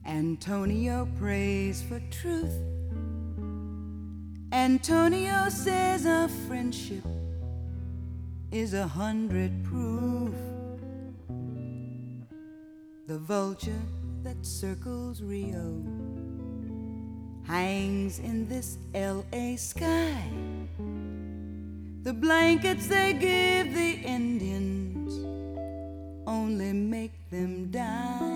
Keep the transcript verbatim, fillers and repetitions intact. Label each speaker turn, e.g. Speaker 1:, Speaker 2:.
Speaker 1: Antonio prays for truth. Antonio says our friendship is a hundred proof. The vulture that circles Rio hangs in this L A sky. The blankets they give the Indians only make them die.